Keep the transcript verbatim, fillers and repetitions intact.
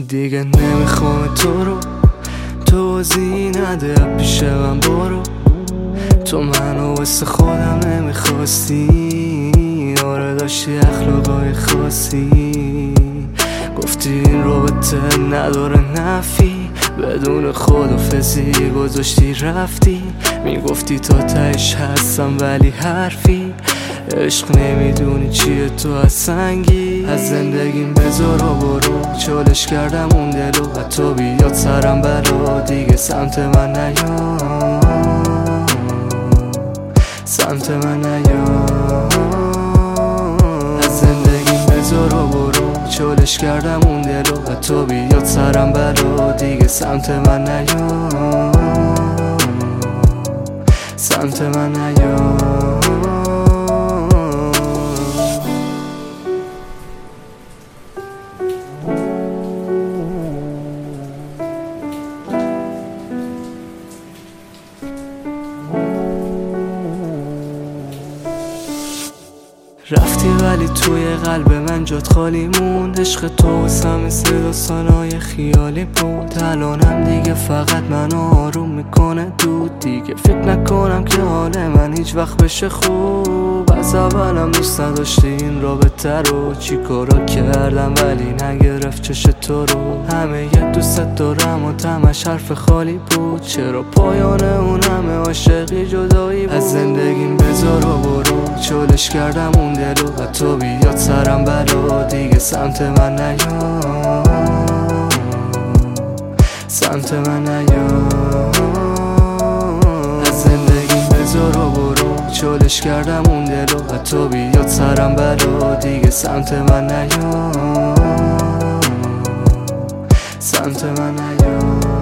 دیگه نمیخوام تو رو، توضیح نده پیش من برو. تو منو واسه خودم نمیخواستی، آره داشتی اخلاقای خاصی. گفتی این رابطه نداره نفی، بدون خدافظی گذاشتی رفتی. میگفتی تا تهش هستم ولی حرفی، عشق نمیدونی چیه تو از سنگی. از زندگیم بذار و برو، چالش کردم اون دلو، حتی بیاد سرم بلا دیگه سمت من نیا، سمت من نیا. از زندگیم بذار و برو، چالش کردم اون دلو، حتی بیاد سرم بلا دیگه سمت من نیا، سمت من نیا. رفتی ولی توی قلب من جات خالی موند، عشق تو واسم مثل داستانای خیالی بود. الانم دیگه فقط منو آروم میکنه دود، دیگه فکر نکنم که حال من هیچ وقت بشه خوب. از اولم دوست نداشتی این رابطه رو، چی کارا کردم ولی نگرفت چش تو رو. همه یه دوست دارم و تمش حرف خالی بود، چرا پایان اون همه عاشقی جدایی بود. از زندگیم بذار و برو، چالش کردم اون دلو، حتی بیاد سرم بلا دیگه سمت من نیا، سمت من نیا. از زندگیم بذار و برو، چالش کردم اون دلو، حتی بیاد سرم بلا دیگه سمت من نیا، سمت من نیا.